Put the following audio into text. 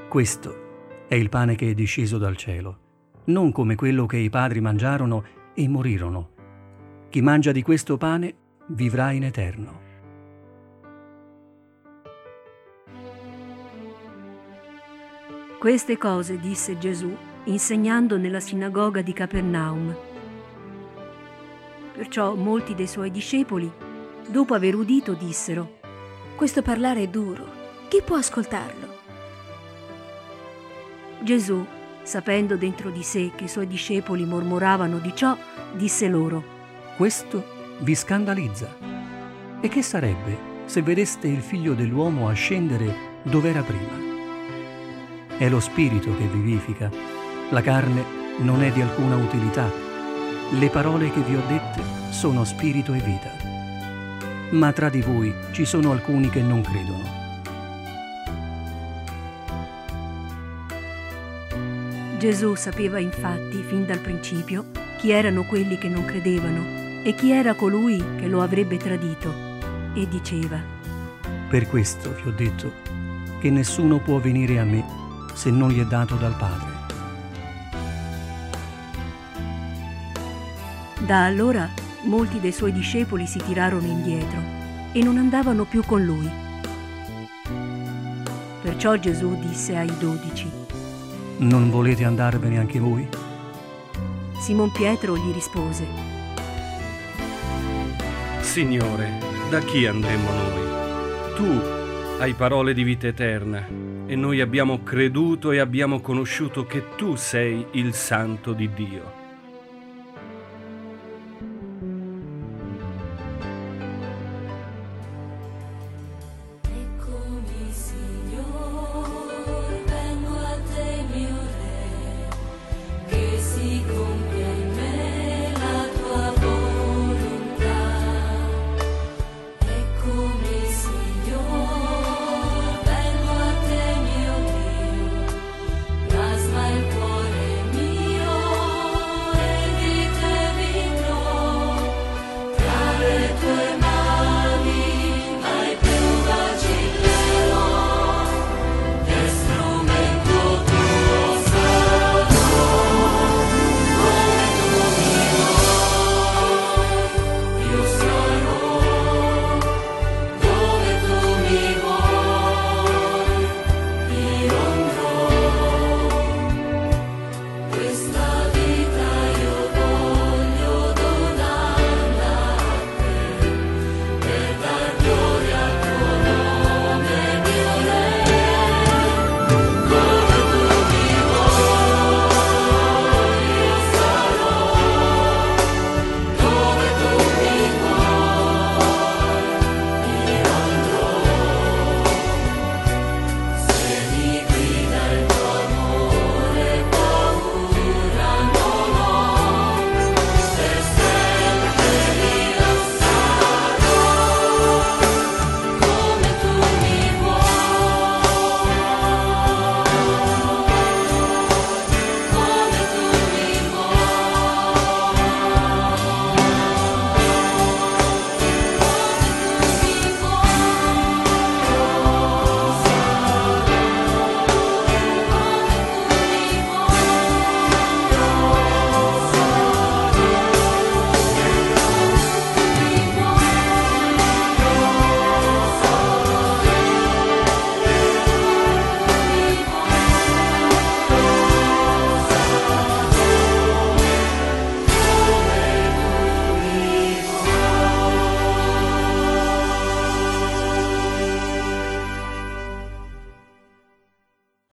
Questo è il pane che è disceso dal cielo, non come quello che i padri mangiarono e morirono. Chi mangia di questo pane vivrà in eterno. Queste cose disse Gesù, insegnando nella sinagoga di Capernaum. Perciò molti dei suoi discepoli, dopo aver udito, dissero: questo parlare è duro, chi può ascoltarlo? Gesù, sapendo dentro di sé che i suoi discepoli mormoravano di ciò, disse loro: questo vi scandalizza. E che sarebbe se vedeste il Figlio dell'uomo ascendere dove era prima? È lo Spirito che vivifica, la carne non è di alcuna utilità. Le parole che vi ho dette sono spirito e vita. Ma tra di voi ci sono alcuni che non credono. Gesù sapeva infatti fin dal principio chi erano quelli che non credevano e chi era colui che lo avrebbe tradito, e diceva: per questo vi ho detto che nessuno può venire a me se non gli è dato dal Padre. Da allora molti dei suoi discepoli si tirarono indietro e non andavano più con lui. Perciò Gesù disse ai 12: non volete andarvene anche voi? Simon Pietro gli rispose: Signore, da chi andremo noi? Tu hai parole di vita eterna e noi abbiamo creduto e abbiamo conosciuto che tu sei il Santo di Dio.